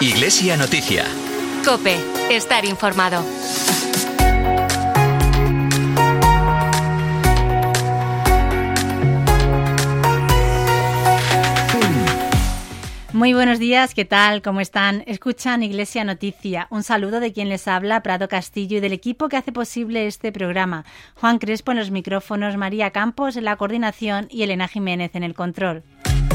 Iglesia Noticia. COPE. Estar informado. Muy buenos días, ¿qué tal? ¿Cómo están? Escuchan Iglesia Noticia. Un saludo de quien les habla, Prado Castillo, y del equipo que hace posible este programa. Juan Crespo en los micrófonos, María Campos en la coordinación y Elena Jiménez en el control.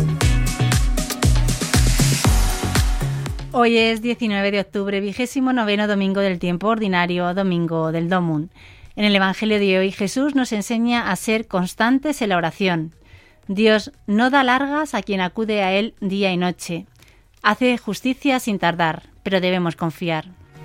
Hoy es 19 de octubre, 29º domingo del tiempo ordinario, domingo del Domum. En el Evangelio de hoy, Jesús nos enseña a ser constantes en la oración. Dios no da largas a quien acude a Él día y noche. Hace justicia sin tardar, pero debemos confiar.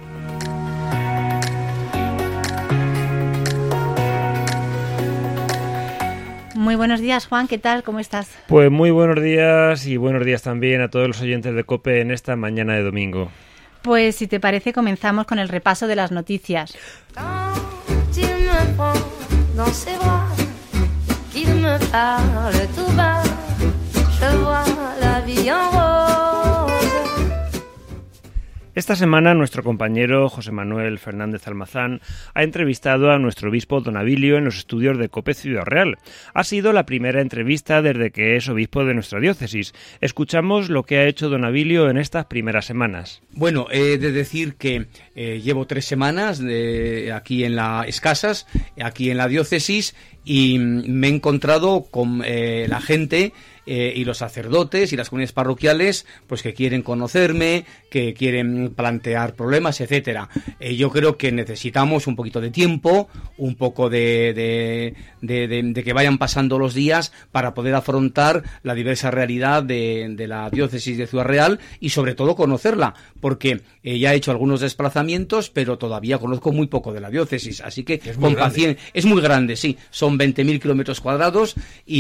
Muy buenos días, Juan, ¿qué tal? ¿Cómo estás? Pues muy buenos días y buenos días también a todos los oyentes de COPE en esta mañana de domingo. Pues si te parece, comenzamos con el repaso de las noticias. Esta semana nuestro compañero José Manuel Fernández Almazán ha entrevistado a nuestro obispo Don Abilio en los estudios de COPE Ciudad Real. Ha sido la primera entrevista desde que es obispo de nuestra diócesis. Escuchamos lo que ha hecho Don Abilio en estas primeras semanas. Bueno, he de decir que llevo 3 semanas aquí en la Escasas, aquí en la diócesis, y me he encontrado con la gente y los sacerdotes y las comunidades parroquiales, pues que quieren conocerme, que quieren plantear problemas, etcétera. Yo creo que necesitamos un poquito de tiempo, un poco de que vayan pasando los días para poder afrontar la diversa realidad de la diócesis de Ciudad Real y sobre todo conocerla, porque ya he hecho algunos desplazamientos, pero todavía conozco muy poco de la diócesis, así que con paciencia. Es muy grande, sí, son 20.000 kilómetros cuadrados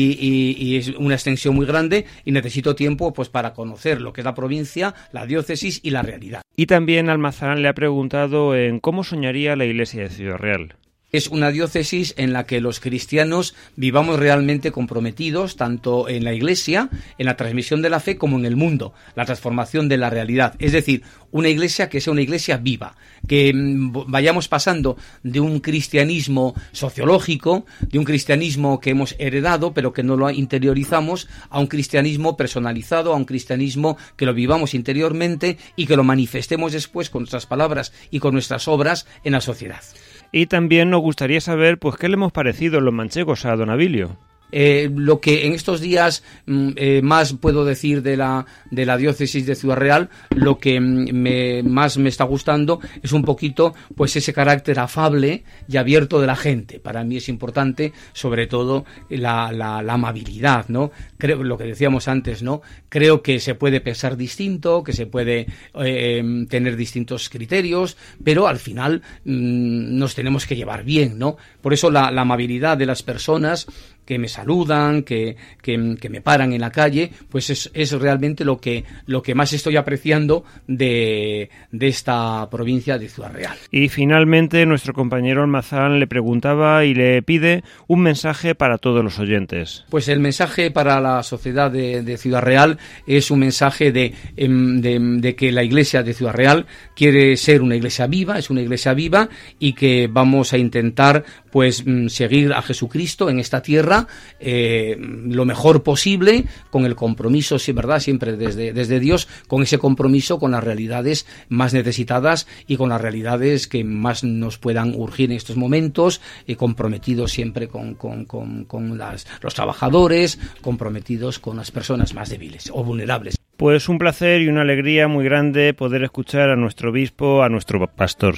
y es una extensión muy grande y necesito tiempo pues para conocer lo que es la provincia, la diócesis y la realidad. Y también Almazán le ha preguntado en cómo soñaría la Iglesia de Ciudad Real. Es una diócesis en la que los cristianos vivamos realmente comprometidos, tanto en la Iglesia, en la transmisión de la fe, como en el mundo, la transformación de la realidad. Es decir, una Iglesia que sea una Iglesia viva, que vayamos pasando de un cristianismo sociológico, de un cristianismo que hemos heredado, pero que no lo interiorizamos, a un cristianismo personalizado, a un cristianismo que lo vivamos interiormente y que lo manifestemos después con nuestras palabras y con nuestras obras en la sociedad. Y también nos gustaría saber pues qué le hemos parecido los manchegos a Don Abilio. Lo que en estos días más puedo decir de la diócesis de Ciudad Real, lo que más me está gustando es un poquito pues ese carácter afable y abierto de la gente. Para mí es importante, sobre todo, la amabilidad, ¿no? Creo lo que decíamos antes, ¿no? Creo que se puede pensar distinto, que se puede tener distintos criterios, pero al final nos tenemos que llevar bien, ¿no? Por eso la amabilidad de las personas que me saludan, que me paran en la calle, pues es realmente lo que más estoy apreciando de esta provincia de Ciudad Real. Y finalmente nuestro compañero Almazán le preguntaba y le pide un mensaje para todos los oyentes. Pues el mensaje para la sociedad de Ciudad Real es un mensaje de que la Iglesia de Ciudad Real quiere ser una iglesia viva, es una iglesia viva, y que vamos a intentar pues seguir a Jesucristo en esta tierra lo mejor posible, con el compromiso, sí, verdad, siempre desde Dios, con ese compromiso con las realidades más necesitadas y con las realidades que más nos puedan urgir en estos momentos, comprometidos siempre con los trabajadores, comprometidos con las personas más débiles o vulnerables. Pues un placer y una alegría muy grande poder escuchar a nuestro obispo, a nuestro pastor.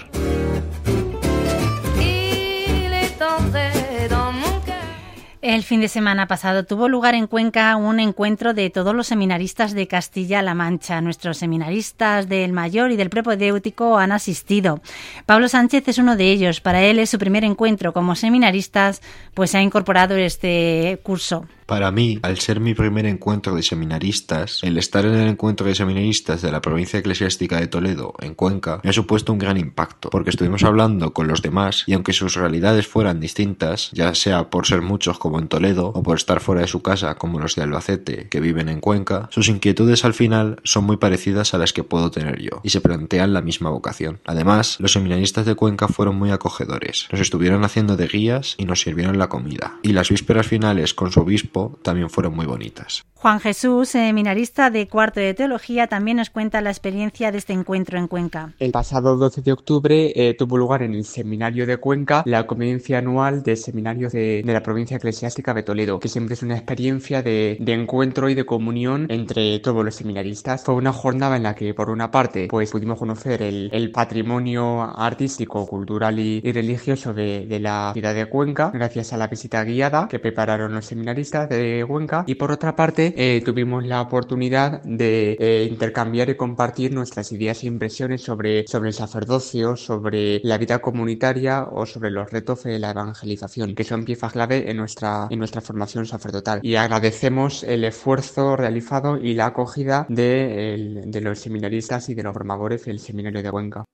El fin de semana pasado tuvo lugar en Cuenca un encuentro de todos los seminaristas de Castilla-La Mancha. Nuestros seminaristas del Mayor y del Propedéutico han asistido. Pablo Sánchez es uno de ellos. Para él es su primer encuentro como seminaristas, pues se ha incorporado este curso. Para mí, al ser mi primer encuentro de seminaristas, el estar en el encuentro de seminaristas de la provincia eclesiástica de Toledo, en Cuenca, me ha supuesto un gran impacto, porque estuvimos hablando con los demás y aunque sus realidades fueran distintas, ya sea por ser muchos como en Toledo o por estar fuera de su casa como los de Albacete que viven en Cuenca, sus inquietudes al final son muy parecidas a las que puedo tener yo y se plantean la misma vocación. Además, los seminaristas de Cuenca fueron muy acogedores, nos estuvieron haciendo de guías y nos sirvieron la comida, y las vísperas finales con su obispo también fueron muy bonitas. Juan Jesús, seminarista de cuarto de teología, también nos cuenta la experiencia de este encuentro en Cuenca. El pasado 12 de octubre tuvo lugar en el Seminario de Cuenca la convivencia anual de seminarios de la provincia eclesiástica de Toledo, que siempre es una experiencia de encuentro y de comunión entre todos los seminaristas. Fue una jornada en la que, por una parte, pues pudimos conocer el patrimonio artístico, cultural y religioso de la ciudad de Cuenca, gracias a la visita guiada que prepararon los seminaristas de Cuenca, y por otra parte tuvimos la oportunidad de intercambiar y compartir nuestras ideas e impresiones sobre el sacerdocio, sobre la vida comunitaria o sobre los retos de la evangelización, que son piezas clave en nuestra formación sacerdotal. Y agradecemos el esfuerzo realizado y la acogida de los seminaristas y de los formadores del Seminario de Cuenca.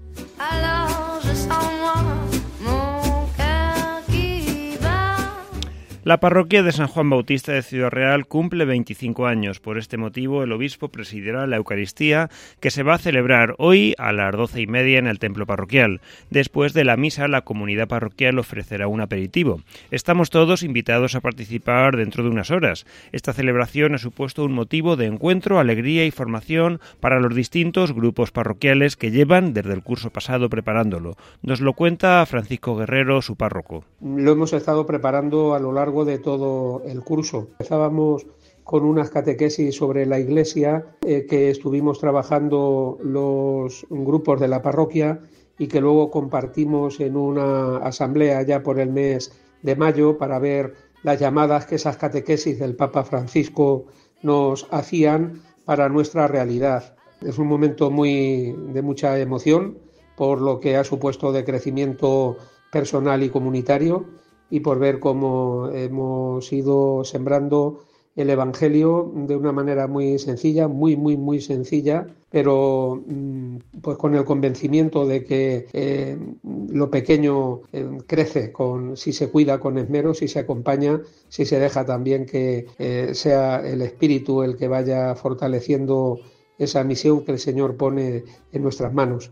La parroquia de San Juan Bautista de Ciudad Real cumple 25 años. Por este motivo, el obispo presidirá la Eucaristía, que se va a celebrar hoy a las 12:30 en el templo parroquial. Después de la misa, la comunidad parroquial ofrecerá un aperitivo. Estamos todos invitados a participar dentro de unas horas. Esta celebración ha supuesto un motivo de encuentro, alegría y formación para los distintos grupos parroquiales que llevan desde el curso pasado preparándolo. Nos lo cuenta Francisco Guerrero, su párroco. Lo hemos estado preparando a lo largo de todo el curso. Empezábamos con unas catequesis sobre la Iglesia que estuvimos trabajando los grupos de la parroquia y que luego compartimos en una asamblea ya por el mes de mayo para ver las llamadas que esas catequesis del Papa Francisco nos hacían para nuestra realidad. Es un momento de mucha emoción por lo que ha supuesto de crecimiento personal y comunitario, y por ver cómo hemos ido sembrando el Evangelio de una manera muy sencilla, muy sencilla, pero pues con el convencimiento de que lo pequeño crece si se cuida con esmero, si se acompaña, si se deja también que sea el Espíritu el que vaya fortaleciendo esa misión que el Señor pone en nuestras manos.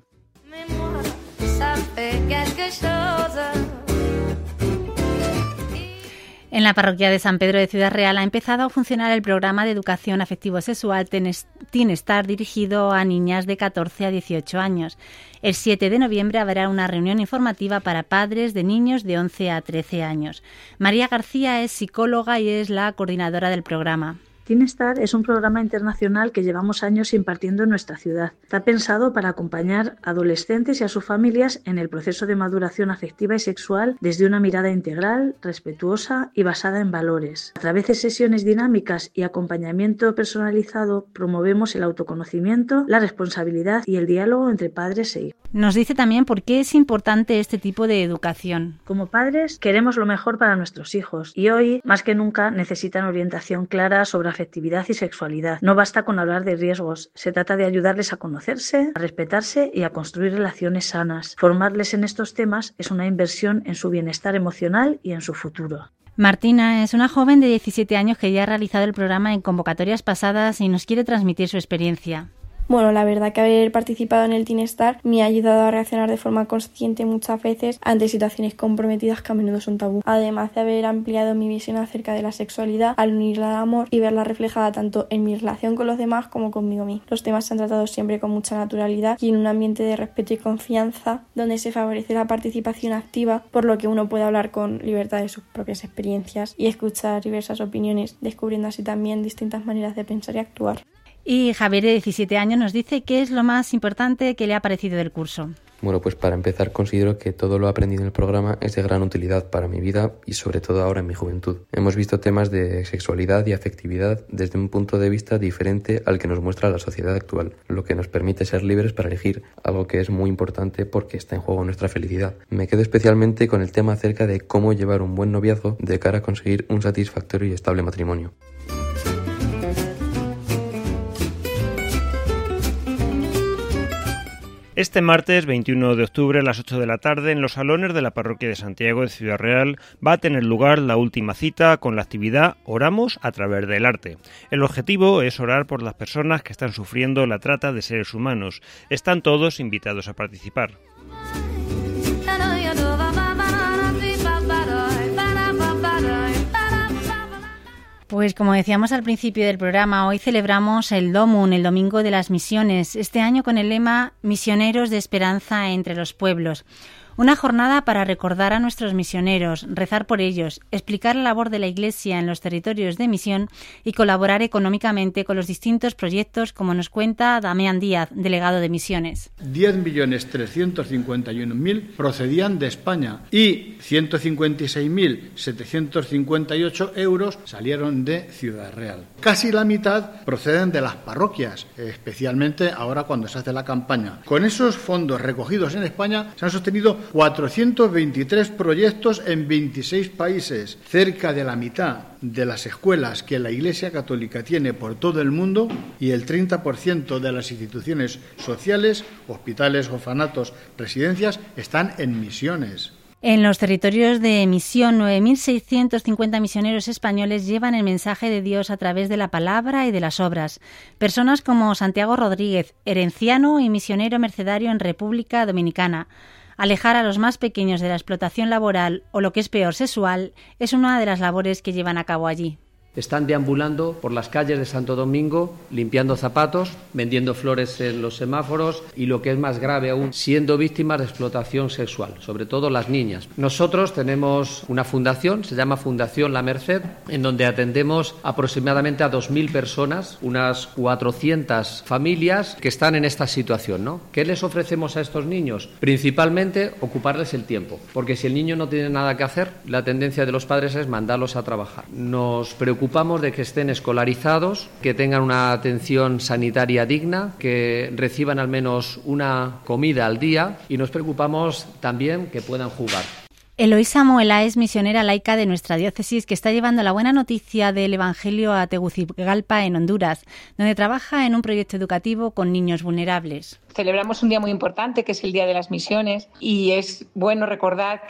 En la parroquia de San Pedro de Ciudad Real ha empezado a funcionar el programa de educación afectivo-sexual Teenestar dirigido a niñas de 14 a 18 años. El 7 de noviembre habrá una reunión informativa para padres de niños de 11 a 13 años. María García es psicóloga y es la coordinadora del programa. Teenestar es un programa internacional que llevamos años impartiendo en nuestra ciudad. Está pensado para acompañar a adolescentes y a sus familias en el proceso de maduración afectiva y sexual desde una mirada integral, respetuosa y basada en valores. A través de sesiones dinámicas y acompañamiento personalizado promovemos el autoconocimiento, la responsabilidad y el diálogo entre padres e hijos. Nos dice también por qué es importante este tipo de educación. Como padres queremos lo mejor para nuestros hijos y hoy, más que nunca, necesitan orientación clara sobre afectividad y sexualidad. No basta con hablar de riesgos, se trata de ayudarles a conocerse, a respetarse y a construir relaciones sanas. Formarles en estos temas es una inversión en su bienestar emocional y en su futuro. Martina es una joven de 17 años que ya ha realizado el programa en convocatorias pasadas y nos quiere transmitir su experiencia. Bueno, la verdad que haber participado en el Teenestar me ha ayudado a reaccionar de forma consciente muchas veces ante situaciones comprometidas que a menudo son tabú. Además de haber ampliado mi visión acerca de la sexualidad al unirla al amor y verla reflejada tanto en mi relación con los demás como conmigo misma. Los temas se han tratado siempre con mucha naturalidad y en un ambiente de respeto y confianza donde se favorece la participación activa, por lo que uno puede hablar con libertad de sus propias experiencias y escuchar diversas opiniones, descubriendo así también distintas maneras de pensar y actuar. Y Javier, de 17 años, nos dice qué es lo más importante que le ha parecido del curso. Bueno, pues para empezar considero que todo lo aprendido en el programa es de gran utilidad para mi vida y sobre todo ahora en mi juventud. Hemos visto temas de sexualidad y afectividad desde un punto de vista diferente al que nos muestra la sociedad actual, lo que nos permite ser libres para elegir, algo que es muy importante porque está en juego nuestra felicidad. Me quedo especialmente con el tema acerca de cómo llevar un buen noviazgo de cara a conseguir un satisfactorio y estable matrimonio. Este martes 21 de octubre a las 8 de la tarde en los salones de la parroquia de Santiago de Ciudad Real va a tener lugar la última cita con la actividad Oramos a través del arte. El objetivo es orar por las personas que están sufriendo la trata de seres humanos. Están todos invitados a participar. Pues como decíamos al principio del programa, hoy celebramos el DOMUN, el Domingo de las Misiones, este año con el lema Misioneros de Esperanza entre los Pueblos. Una jornada para recordar a nuestros misioneros, rezar por ellos, explicar la labor de la Iglesia en los territorios de misión y colaborar económicamente con los distintos proyectos, como nos cuenta Damián Díaz, delegado de Misiones. 10.351.000 procedían de España y 156.758 euros salieron de Ciudad Real. Casi la mitad proceden de las parroquias, especialmente ahora cuando se hace la campaña. Con esos fondos recogidos en España se han sostenido 423 proyectos en 26 países. Cerca de la mitad de las escuelas que la Iglesia Católica tiene por todo el mundo y el 30% de las instituciones sociales, hospitales, orfanatos, residencias, están en misiones. En los territorios de misión, 9.650 misioneros españoles llevan el mensaje de Dios a través de la palabra y de las obras. Personas como Santiago Rodríguez, herenciano y misionero mercedario en República Dominicana. Alejar a los más pequeños de la explotación laboral o, lo que es peor, sexual, es una de las labores que llevan a cabo allí. Están deambulando por las calles de Santo Domingo, limpiando zapatos, vendiendo flores en los semáforos y, lo que es más grave aún, siendo víctimas de explotación sexual, sobre todo las niñas. Nosotros tenemos una fundación, se llama Fundación La Merced, en donde atendemos aproximadamente a 2.000 personas, unas 400 familias que están en esta situación, ¿no? ¿Qué les ofrecemos a estos niños? Principalmente ocuparles el tiempo, porque si el niño no tiene nada que hacer, la tendencia de los padres es mandarlos a trabajar. Nos preocupamos de que estén escolarizados, que tengan una atención sanitaria digna, que reciban al menos una comida al día y nos preocupamos también que puedan jugar. Eloísa Moela es misionera laica de nuestra diócesis que está llevando la buena noticia del Evangelio a Tegucigalpa, en Honduras, donde trabaja en un proyecto educativo con niños vulnerables. Celebramos un día muy importante, que es el Día de las Misiones, y es bueno recordar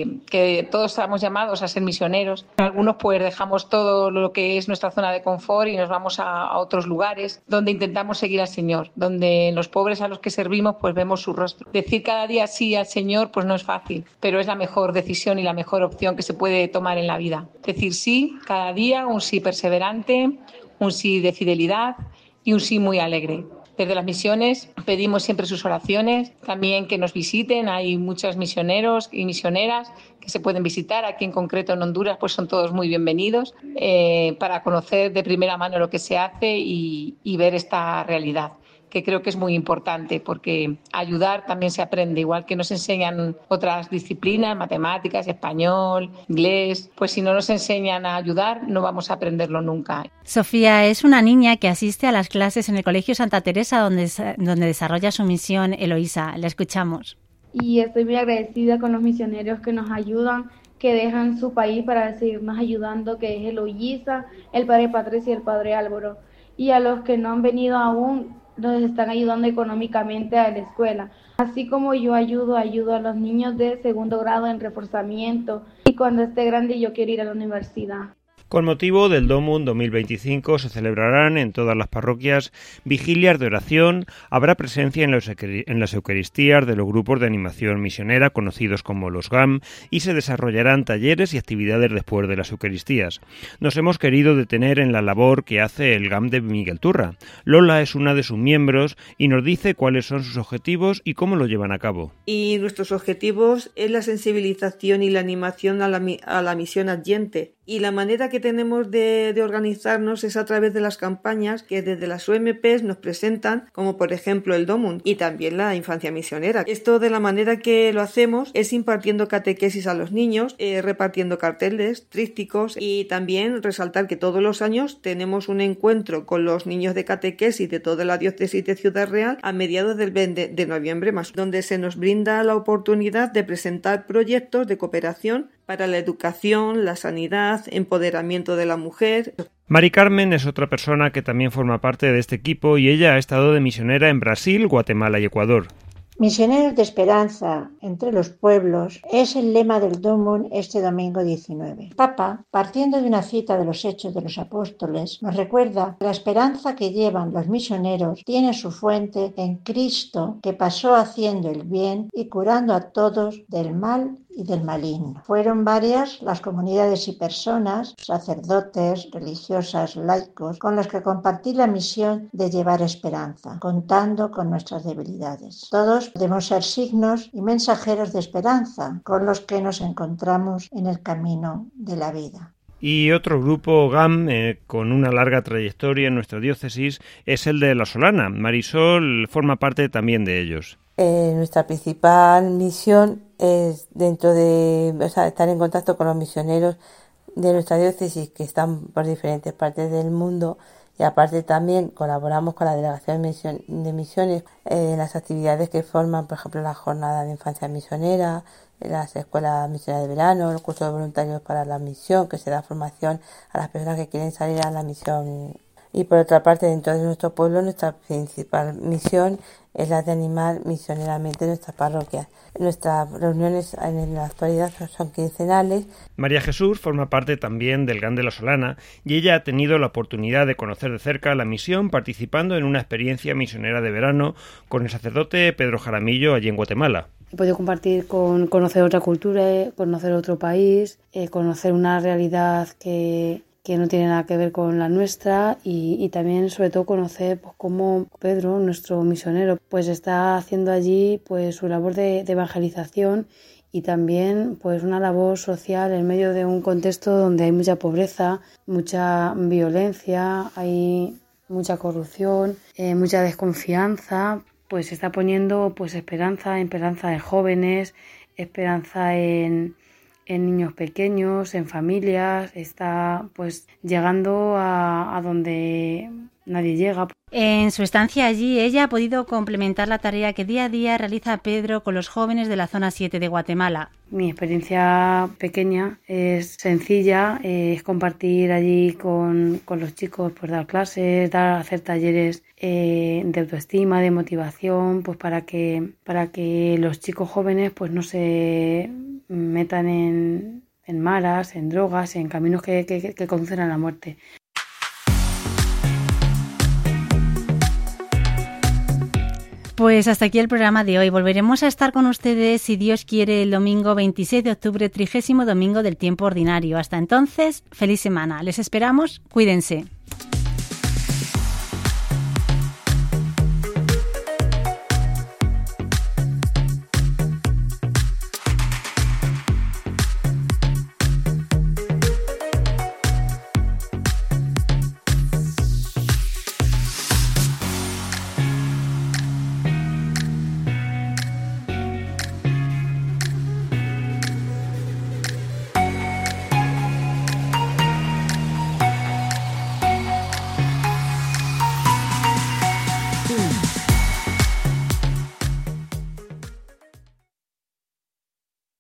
que todos estamos llamados a ser misioneros. Algunos pues dejamos todo lo que es nuestra zona de confort y nos vamos a otros lugares donde intentamos seguir al Señor, donde en los pobres a los que servimos pues vemos su rostro. Decir cada día sí al Señor pues no es fácil, pero es la mejor decisión y la mejor opción que se puede tomar en la vida. Decir sí cada día, un sí perseverante, un sí de fidelidad y un sí muy alegre. Desde las misiones pedimos siempre sus oraciones, también que nos visiten. Hay muchos misioneros y misioneras que se pueden visitar. Aquí en concreto en Honduras pues son todos muy bienvenidos para conocer de primera mano lo que se hace y ver esta realidad, que creo que es muy importante, porque ayudar también se aprende, igual que nos enseñan otras disciplinas, matemáticas, español, inglés, pues si no nos enseñan a ayudar no vamos a aprenderlo nunca. Sofía es una niña que asiste a las clases en el Colegio Santa Teresa donde desarrolla su misión Eloísa. La escuchamos. Y estoy muy agradecida con los misioneros que nos ayudan, que dejan su país para seguirnos ayudando, que es Eloísa, el padre Patricio y el padre Álvaro. Y a los que no han venido aún, nos están ayudando económicamente a la escuela. Así como yo ayudo a los niños de segundo grado en reforzamiento, y cuando esté grande yo quiero ir a la universidad. Con motivo del DOMUN 2025 se celebrarán en todas las parroquias vigilias de oración, habrá presencia en las Eucaristías de los grupos de animación misionera conocidos como los GAM y se desarrollarán talleres y actividades después de las Eucaristías. Nos hemos querido detener en la labor que hace el GAM de Miguel Turra. Lola es una de sus miembros y nos dice cuáles son sus objetivos y cómo lo llevan a cabo. Y nuestros objetivos es la sensibilización y la animación a la misión adyente. Y la manera que tenemos de organizarnos es a través de las campañas que desde las OMPs nos presentan, como por ejemplo el DOMUN y también la infancia misionera. Esto de la manera que lo hacemos es impartiendo catequesis a los niños, repartiendo carteles, trípticos y también resaltar que todos los años tenemos un encuentro con los niños de catequesis de toda la diócesis de Ciudad Real a mediados del 20 de noviembre más, donde se nos brinda la oportunidad de presentar proyectos de cooperación para la educación, la sanidad, empoderamiento de la mujer. Mari Carmen es otra persona que también forma parte de este equipo y ella ha estado de misionera en Brasil, Guatemala y Ecuador. Misioneros de esperanza entre los pueblos es el lema del DOMUN este domingo 19. El Papa, partiendo de una cita de los Hechos de los Apóstoles, nos recuerda que la esperanza que llevan los misioneros tiene su fuente en Cristo, que pasó haciendo el bien y curando a todos del mal y del maligno. Fueron varias las comunidades y personas, sacerdotes, religiosas, laicos, con los que compartí la misión de llevar esperanza, contando con nuestras debilidades. Todos podemos ser signos y mensajeros de esperanza con los que nos encontramos en el camino de la vida. Y otro grupo GAM con una larga trayectoria en nuestra diócesis es el de La Solana. Marisol forma parte también de ellos. Nuestra principal misión es estar en contacto con los misioneros de nuestra diócesis que están por diferentes partes del mundo, y aparte también colaboramos con la Delegación de Misiones en las actividades que forman, por ejemplo, la jornada de infancia misionera, las escuelas misioneras de verano, el curso de voluntarios para la misión, que se da formación a las personas que quieren salir a la misión. Y por otra parte, dentro de nuestro pueblo, nuestra principal misión es la de animar misioneramente nuestras parroquias. Nuestras reuniones en la actualidad son quincenales. María Jesús forma parte también del GAM de La Solana y ella ha tenido la oportunidad de conocer de cerca la misión participando en una experiencia misionera de verano con el sacerdote Pedro Jaramillo allí en Guatemala. He podido compartir conocer otra cultura, conocer otro país, conocer una realidad que no tiene nada que ver con la nuestra y también sobre todo conocer pues, cómo Pedro, nuestro misionero, pues está haciendo allí pues su labor de evangelización y también pues una labor social en medio de un contexto donde hay mucha pobreza, mucha violencia, hay mucha corrupción, mucha desconfianza. Pues está poniendo pues esperanza en jóvenes, esperanza en niños pequeños, en familias, está pues llegando a donde nadie llega. En su estancia allí, ella ha podido complementar la tarea que día a día realiza Pedro con los jóvenes de la zona 7 de Guatemala. Mi experiencia pequeña es sencilla, es compartir allí con los chicos, pues dar clases, hacer talleres de autoestima, de motivación, pues para que los chicos jóvenes pues no se metan en maras, en drogas, en caminos que conducen a la muerte. Pues hasta aquí el programa de hoy. Volveremos a estar con ustedes, si Dios quiere, el domingo 26 de octubre, 30º domingo del tiempo ordinario. Hasta entonces, feliz semana. Les esperamos, cuídense.